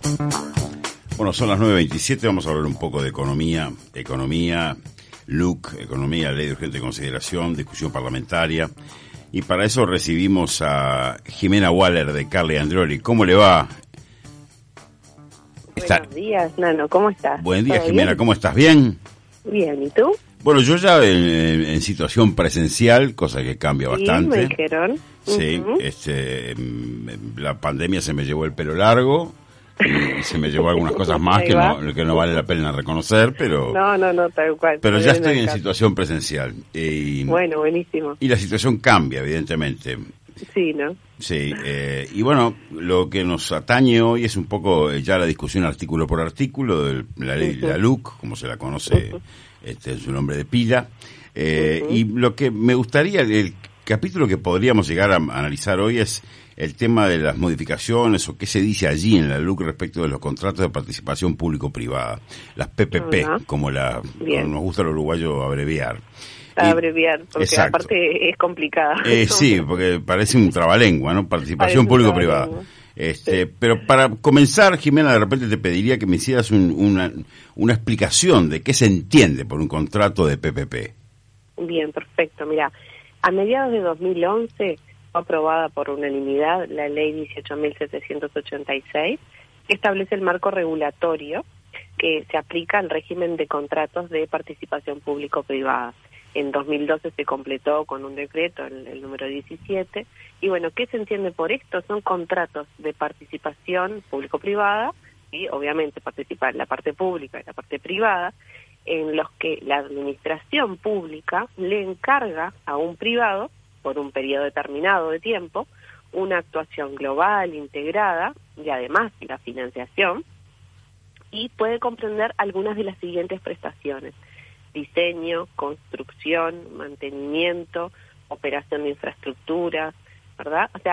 Bueno, son las 9:27, vamos a hablar un poco de economía, LUC, economía, ley de urgente consideración, discusión parlamentaria. Y para eso recibimos a Jimena Waller de Carli Androli. ¿Cómo le va? Buenos días, Nano, ¿cómo estás? Buen día, ¿Todo Jimena, bien? ¿cómo estás? ¿Bien? Bien, ¿y tú? Bueno, yo ya en situación presencial, cosa que cambia bastante. Sí, me dijeron. Sí, la pandemia se me llevó el pelo largo y se me llevó algunas cosas más que no vale la pena reconocer, pero No, tal cual. pero Muy ya bien estoy en acá. situación presencial. Bueno, buenísimo. Y la situación cambia, evidentemente. Sí, ¿no? Sí, y bueno, lo que nos atañe hoy es un poco ya la discusión artículo por artículo de la ley de la LUC, como se la conoce en su nombre de pila. Y lo que me gustaría, el capítulo que podríamos llegar a analizar hoy es el tema de las modificaciones o qué se dice allí en la LUC respecto de los contratos de participación público-privada, las PPP, como nos gusta al uruguayo abreviar. Abreviar, porque exacto. Aparte es complicada. Sí, porque parece un trabalengua, ¿no? Participación público-privada. Pero para comenzar, Jimena, de repente te pediría que me hicieras una explicación de qué se entiende por un contrato de PPP. Bien, perfecto. Mira, a mediados de 2011 fue aprobada por unanimidad la ley 18.786, que establece el marco regulatorio que se aplica al régimen de contratos de participación público-privada. En 2012 se completó con un decreto, el número 17, y bueno, ¿qué se entiende por esto? Son contratos de participación público-privada, y obviamente participar la parte pública y la parte privada, en los que la administración pública le encarga a un privado, por un periodo determinado de tiempo, una actuación global, integrada, y además la financiación, y puede comprender algunas de las siguientes prestaciones: diseño, construcción, mantenimiento, operación de infraestructuras, ¿verdad? O sea,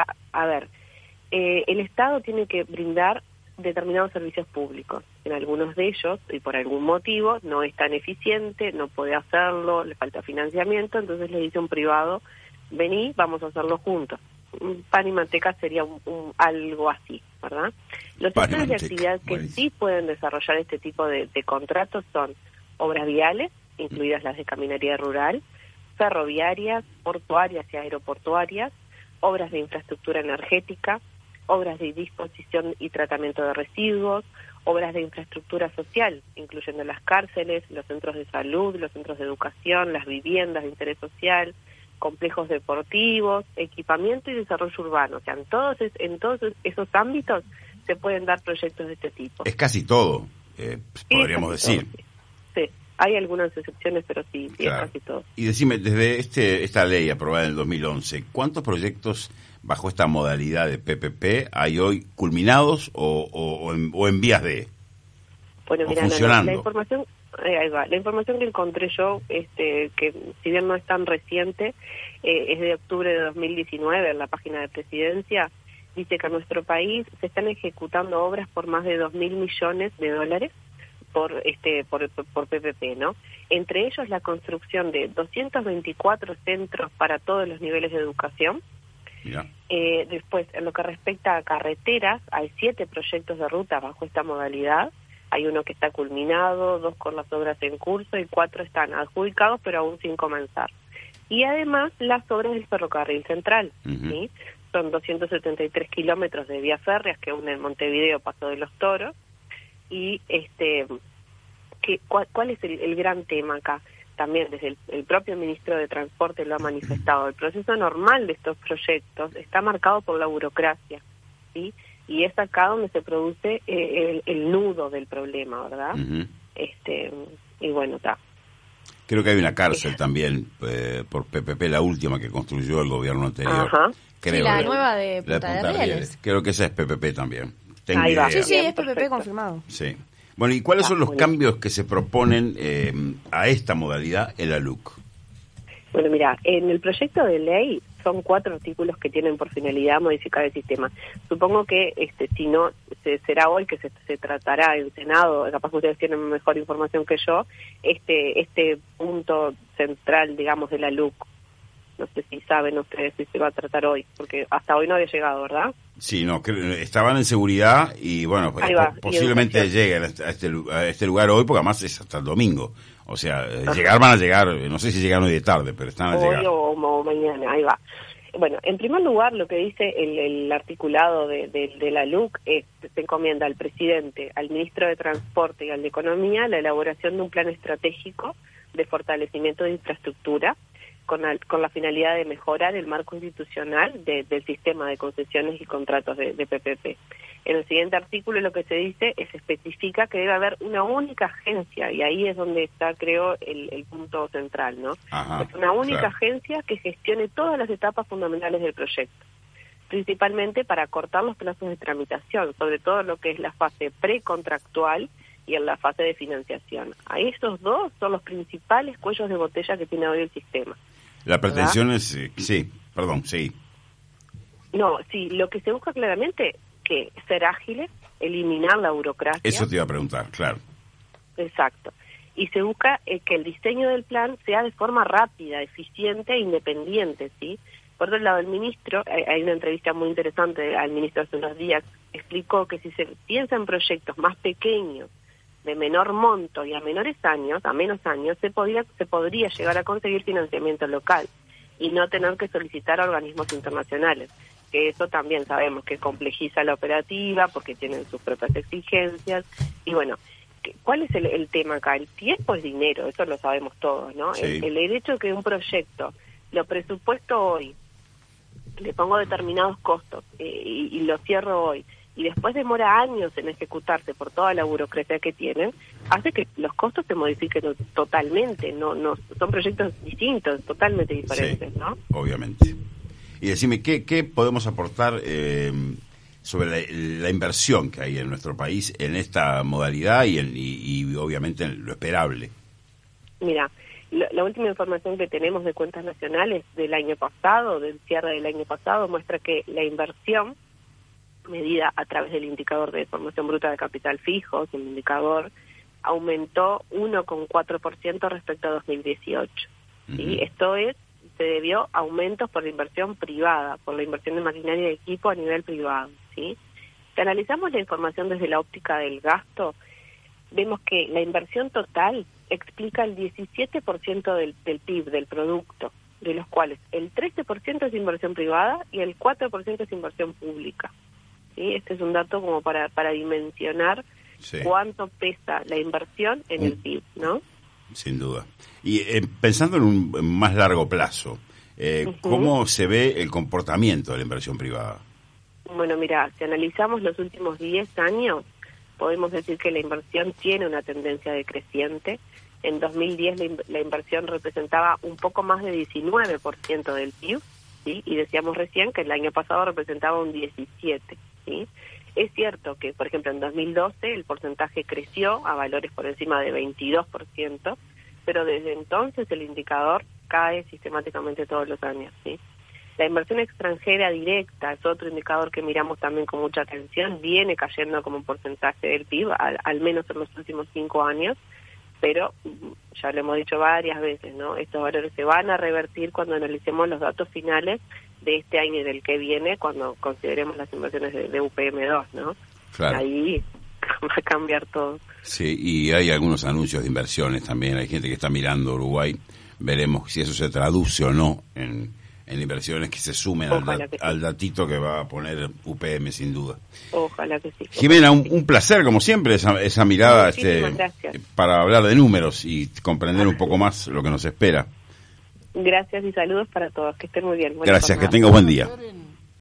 el Estado tiene que brindar determinados servicios públicos. En algunos de ellos, y por algún motivo, no es tan eficiente, no puede hacerlo, le falta financiamiento, entonces le dice a un privado, vení, vamos a hacerlo juntos. Pan y manteca sería algo así, ¿verdad? Los sectores de actividad que sí pueden desarrollar este tipo de contratos son obras viales, incluidas las de caminaría rural, ferroviarias, portuarias y aeroportuarias, obras de infraestructura energética, obras de disposición y tratamiento de residuos, obras de infraestructura social, incluyendo las cárceles, los centros de salud, los centros de educación, las viviendas de interés social, complejos deportivos, equipamiento y desarrollo urbano. O sea, en todos esos ámbitos se pueden dar proyectos de este tipo. Es casi todo, podríamos decir. Todo, sí. Hay algunas excepciones, pero sí, claro. Es casi todo. Y decime, desde esta ley aprobada en el 2011, ¿cuántos proyectos bajo esta modalidad de PPP hay hoy culminados o en vías de? Bueno, mira, funcionando? La información que encontré yo, que si bien no es tan reciente, es de octubre de 2019, en la página de Presidencia, dice que en nuestro país se están ejecutando obras por más de 2.000 millones de dólares por PPP, ¿no? Entre ellos la construcción de 224 centros para todos los niveles de educación. Después, en lo que respecta a carreteras, hay 7 proyectos de ruta bajo esta modalidad. Hay uno que está culminado, 2 con las obras en curso y 4 están adjudicados pero aún sin comenzar. Y además las obras del ferrocarril central, ¿sí? Son 273 kilómetros de vías férreas que unen Montevideo, Paso de los Toros. Y ¿cuál es el gran tema acá? También desde el propio ministro de Transporte lo ha manifestado. El proceso normal de estos proyectos está marcado por la burocracia, ¿sí? Y es acá donde se produce el nudo del problema, ¿verdad? Y bueno, está. Creo que hay una cárcel también por PPP, la última que construyó el gobierno anterior. Ajá. Creo, la nueva de Punta de Rieles. Creo que esa es PPP también. Ahí va. Sí, es PPP confirmado. Sí. Bueno, ¿y cuáles son los cambios que se proponen a esta modalidad en la LUC? Bueno, mira, en el proyecto de ley son 4 artículos que tienen por finalidad modificar el sistema. Supongo que si no, será hoy que se tratará en Senado, capaz que ustedes tienen mejor información que yo, este punto central, digamos, de la LUC. No sé si saben ustedes si se va a tratar hoy, porque hasta hoy no había llegado, ¿verdad? Sí, no, estaban en seguridad y bueno, posiblemente lleguen a este lugar hoy, porque además es hasta el domingo. O sea, llegar van a llegar, no sé si llegan hoy de tarde, pero están a llegar. Hoy o mañana, ahí va. Bueno, en primer lugar, lo que dice el articulado de la LUC es que se encomienda al presidente, al ministro de Transporte y al de Economía la elaboración de un plan estratégico de fortalecimiento de infraestructura con la finalidad de mejorar el marco institucional del sistema de concesiones y contratos de PPP. En el siguiente artículo lo que se dice es especifica que debe haber una única agencia, y ahí es donde está, creo, el punto central, ¿no? Ajá, es una única claro. agencia que gestione todas las etapas fundamentales del proyecto, principalmente para acortar los plazos de tramitación, sobre todo lo que es la fase precontractual y en la fase de financiación. A esos dos son los principales cuellos de botella que tiene hoy el sistema. La pretensión es, sí, perdón, sí. No, sí, lo que se busca claramente que ser ágiles, eliminar la burocracia. Eso te iba a preguntar, claro. Exacto. Y se busca que el diseño del plan sea de forma rápida, eficiente e independiente, ¿sí? Por otro lado, el ministro, hay una entrevista muy interesante al ministro hace unos días, explicó que si se piensa en proyectos más pequeños, de menor monto y a menos años, se podría llegar a conseguir financiamiento local y no tener que solicitar a organismos internacionales, que eso también sabemos que complejiza la operativa porque tienen sus propias exigencias. Y bueno, ¿cuál es el tema acá? El tiempo es dinero, eso lo sabemos todos, ¿no? Sí. El hecho de que un proyecto lo presupuesto hoy, le pongo determinados costos y lo cierro hoy, y después demora años en ejecutarse por toda la burocracia que tienen, hace que los costos se modifiquen totalmente, no son proyectos distintos, totalmente diferentes, sí, ¿no? Obviamente. Y decime, ¿qué podemos aportar sobre la inversión que hay en nuestro país en esta modalidad y obviamente en lo esperable? Mira, la última información que tenemos de cuentas nacionales del año pasado, del cierre del año pasado, muestra que la inversión medida a través del indicador de formación bruta de capital fijo, el indicador aumentó 1,4% respecto a 2018. ¿Sí? Uh-huh. Esto se debió a aumentos por la inversión privada, por la inversión de maquinaria y equipo a nivel privado. ¿Sí? Si analizamos la información desde la óptica del gasto, vemos que la inversión total explica el 17% del PIB, del producto, de los cuales el 13% es inversión privada y el 4% es inversión pública. ¿Sí? Este es un dato como para dimensionar sí, cuánto pesa la inversión en el PIB, ¿no? Sin duda. Y pensando en un más largo plazo, ¿cómo se ve el comportamiento de la inversión privada? Bueno, mira, si analizamos los últimos 10 años, podemos decir que la inversión tiene una tendencia decreciente. En 2010 la inversión representaba un poco más de 19% del PIB, ¿sí? Y decíamos recién que el año pasado representaba un 17%. ¿Sí? Es cierto que, por ejemplo, en 2012 el porcentaje creció a valores por encima de 22%, pero desde entonces el indicador cae sistemáticamente todos los años. ¿Sí? La inversión extranjera directa es otro indicador que miramos también con mucha atención, viene cayendo como un porcentaje del PIB, al menos en los últimos 5 años, pero ya lo hemos dicho varias veces, ¿no? Estos valores se van a revertir cuando analicemos los datos finales de este año y del que viene, cuando consideremos las inversiones de UPM2, ¿no? Claro. Ahí va a cambiar todo. Sí, y hay algunos anuncios de inversiones también, hay gente que está mirando Uruguay, veremos si eso se traduce o no en inversiones que se sumen al datito que va a poner UPM sin duda. Ojalá que sí. Jimena, un placer como siempre esa mirada gracias. Para hablar de números y comprender un poco más lo que nos espera. Gracias y saludos para todos, que estén muy bien. Gracias, que tenga buen día.